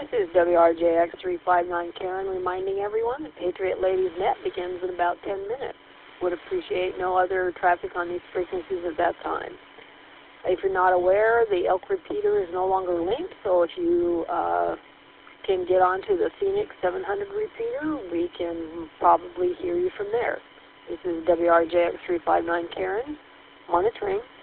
This is WRJX359 Karen reminding everyone that Patriot Ladies Net begins in about 10 minutes. Would appreciate no other traffic on these frequencies at that time. If you're not aware, the Elk repeater is no longer linked, so if you can get onto the Phoenix 700 repeater, we can probably hear you from there. This is WRJX359 Karen, monitoring.